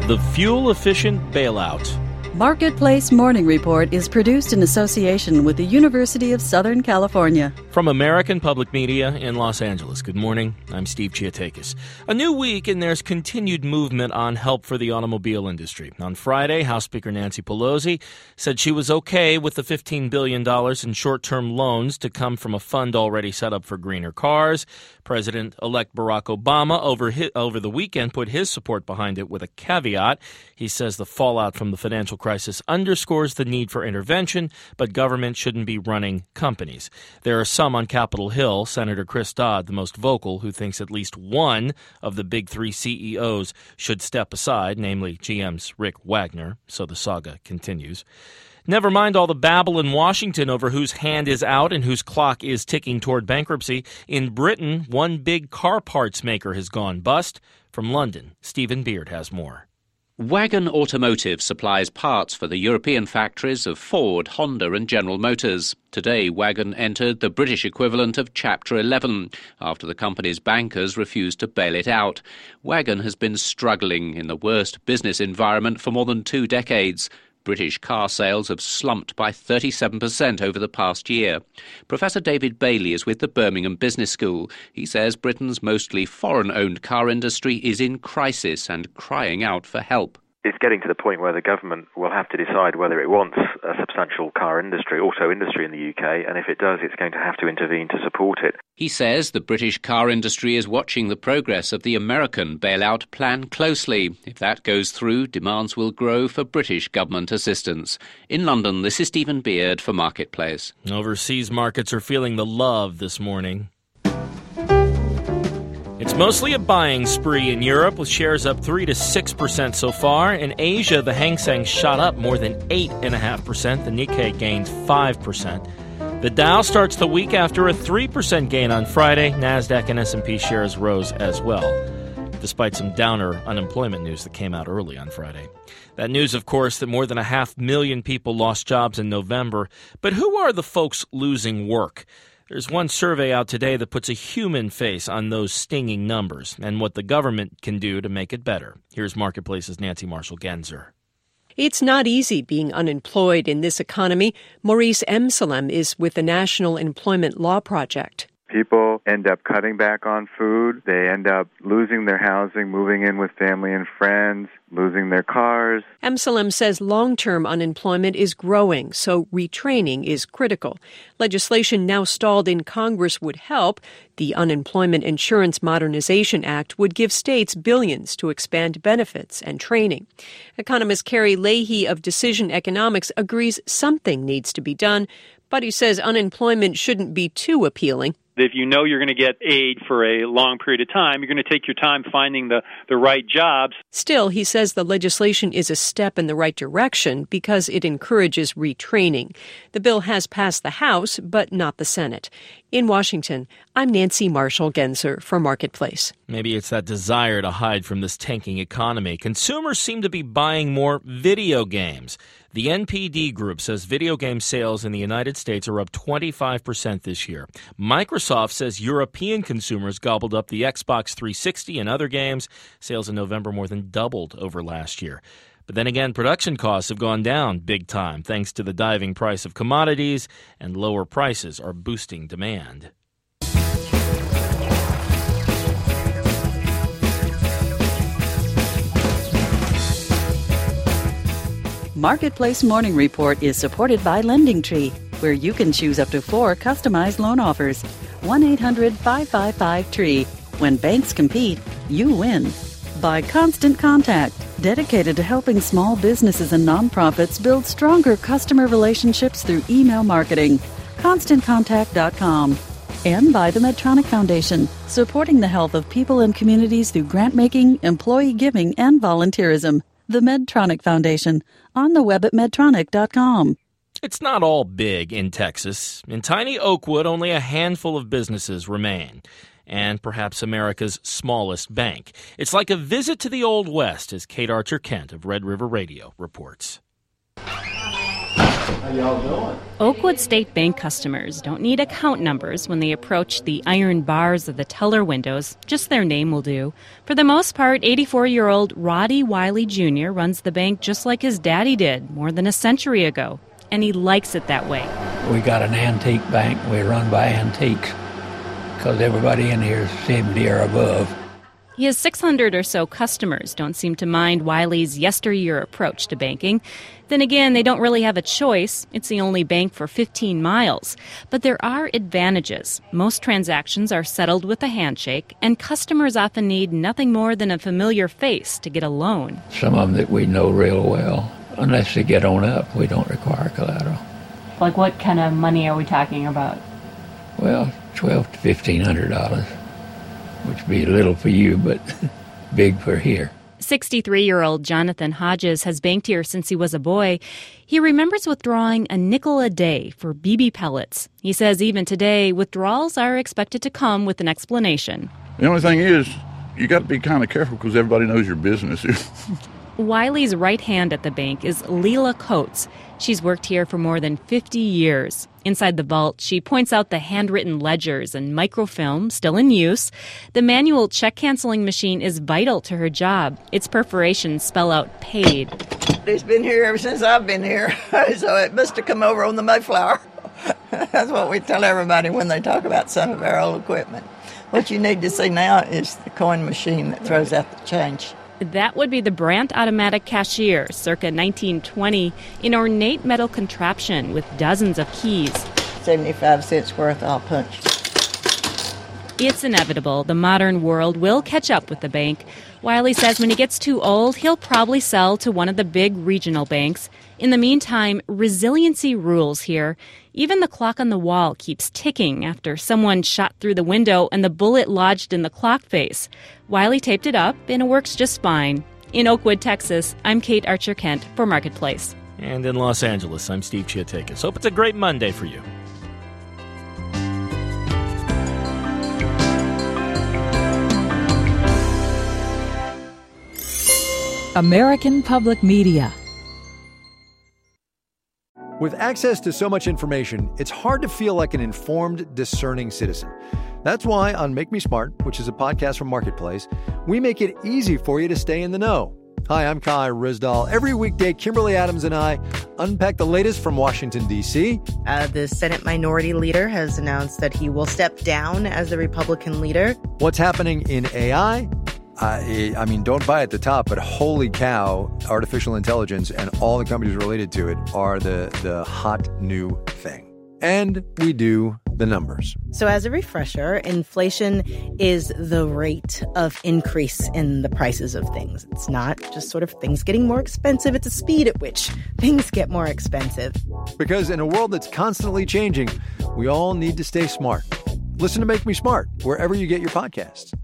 The fuel-efficient bailout. Marketplace Morning Report is produced in association with the University of Southern California. From American Public Media in Los Angeles. Good morning. I'm Steve Chiatakis. A new week and there's continued movement on help for the automobile industry. On Friday, House Speaker Nancy Pelosi said she was okay with the $15 billion in short-term loans to come from a fund already set up for greener cars. President-elect Barack Obama over the weekend put his support behind it with a caveat. He says the fallout from the financial crisis underscores the need for intervention, but government shouldn't be running companies. There are some on Capitol Hill, Senator Chris Dodd, the most vocal, who thinks at least one of the big three CEOs should step aside, namely GM's Rick Wagner, so the saga continues. Never mind all the babble in Washington over whose hand is out and whose clock is ticking toward bankruptcy. In Britain, one big car parts maker has gone bust. From London, Stephen Beard has more. Wagon Automotive supplies parts for the European factories of Ford, Honda and General Motors. Today, Wagon entered the British equivalent of Chapter 11 after the company's bankers refused to bail it out. Wagon has been struggling in the worst business environment for more than 2 decades. British car sales have slumped by 37% over the past year. Professor David Bailey is with the Birmingham Business School. He says Britain's mostly foreign-owned car industry is in crisis and crying out for help. It's getting to the point where the government will have to decide whether it wants a substantial car industry, auto industry in the UK, and if it does, it's going to have to intervene to support it. He says the British car industry is watching the progress of the American bailout plan closely. If that goes through, demands will grow for British government assistance. In London, this is Stephen Beard for Marketplace. Overseas markets are feeling the love this morning. It's mostly a buying spree in Europe, with shares up 3 to 6% so far. In Asia, the Hang Seng shot up more than 8.5%. The Nikkei gained 5%. The Dow starts the week after a 3% gain on Friday. Nasdaq and S&P shares rose as well, despite some downer unemployment news that came out early on Friday. That news, of course, that more than 500,000 people lost jobs in November. But who are the folks losing work? There's one survey out today that puts a human face on those stinging numbers and what the government can do to make it better. Here's Marketplace's Nancy Marshall-Genzer. It's not easy being unemployed in this economy. Maurice Emsalem is with the National Employment Law Project. People end up cutting back on food. They end up losing their housing, moving in with family and friends, losing their cars. Emsalem says long-term unemployment is growing, so retraining is critical. Legislation now stalled in Congress would help. The Unemployment Insurance Modernization Act would give states billions to expand benefits and training. Economist Carrie Leahy of Decision Economics agrees something needs to be done, but he says unemployment shouldn't be too appealing. If you know you're going to get aid for a long period of time, you're going to take your time finding the right jobs. Still, he says the legislation is a step in the right direction because it encourages retraining. The bill has passed the House, but not the Senate. In Washington, I'm Nancy Marshall-Genzer for Marketplace. Maybe it's that desire to hide from this tanking economy. Consumers seem to be buying more video games. The NPD Group says video game sales in the United States are up 25% this year. Microsoft says European consumers gobbled up the Xbox 360 and other games. Sales in November more than doubled over last year. But then again, production costs have gone down big time thanks to the diving price of commodities, and lower prices are boosting demand. Marketplace Morning Report is supported by LendingTree, where you can choose up to 4 customized loan offers. 1-800-555-TREE. When banks compete, you win. By Constant Contact, dedicated to helping small businesses and nonprofits build stronger customer relationships through email marketing. ConstantContact.com. And by the Medtronic Foundation, supporting the health of people and communities through grant-making, employee giving, and volunteerism. The Medtronic Foundation, on the web at Medtronic.com. It's not all big in Texas. In tiny Oakwood, only a handful of businesses remain, and perhaps America's smallest bank. It's like a visit to the Old West, as Kate Archer-Kent of Red River Radio reports. How y'all doing? Oakwood State Bank customers don't need account numbers when they approach the iron bars of the teller windows. Just their name will do. For the most part, 84-year-old Roddy Wiley Jr. runs the bank just like his daddy did more than a century ago. And he likes it that way. We got an antique bank. We run by antiques because everybody in here is 70 or above. His 600 or so customers don't seem to mind Wiley's yesteryear approach to banking. Then again, they don't really have a choice. It's the only bank for 15 miles. But there are advantages. Most transactions are settled with a handshake, and customers often need nothing more than a familiar face to get a loan. Some of them that we know real well. Unless they get on up, we don't require collateral. Like what kind of money are we talking about? Well, $1,200 to $1,500, which would be little for you, but big for here. 63-year-old Jonathan Hodges has banked here since he was a boy. He remembers withdrawing a nickel a day for BB pellets. He says even today, withdrawals are expected to come with an explanation. The only thing is, you got to be kind of careful because everybody knows your business. Wiley's right hand at the bank is Leela Coates. She's worked here for more than 50 years. Inside the vault, she points out the handwritten ledgers and microfilm still in use. The manual check-canceling machine is vital to her job. Its perforations spell out paid. It's been here ever since I've been here, so it must have come over on the Mayflower. That's what we tell everybody when they talk about some of our old equipment. What you need to see now is the coin machine that throws out the change. That would be the Brandt automatic cashier, circa 1920, an ornate metal contraption with dozens of keys. 75 cents worth, I'll punch. It's inevitable. The modern world will catch up with the bank. Wiley says when he gets too old, he'll probably sell to one of the big regional banks. In the meantime, resiliency rules here. Even the clock on the wall keeps ticking after someone shot through the window and the bullet lodged in the clock face. Wiley taped it up, and it works just fine. In Oakwood, Texas, I'm Kate Archer-Kent for Marketplace. And in Los Angeles, I'm Steve Chiatakis. Hope it's a great Monday for you. American Public Media. With access to so much information, it's hard to feel like an informed, discerning citizen. That's why on Make Me Smart, which is a podcast from Marketplace, we make it easy for you to stay in the know. Hi, I'm Kai Rizdal. Every weekday, Kimberly Adams and I unpack the latest from Washington, D.C. The Senate Minority Leader has announced that he will step down as the Republican leader. What's happening in AI? I mean, don't buy at the top, but holy cow, artificial intelligence and all the companies related to it are the hot new thing. And we do the numbers. So as a refresher, inflation is the rate of increase in the prices of things. It's not just sort of things getting more expensive. It's the speed at which things get more expensive. Because in a world that's constantly changing, we all need to stay smart. Listen to Make Me Smart wherever you get your podcasts.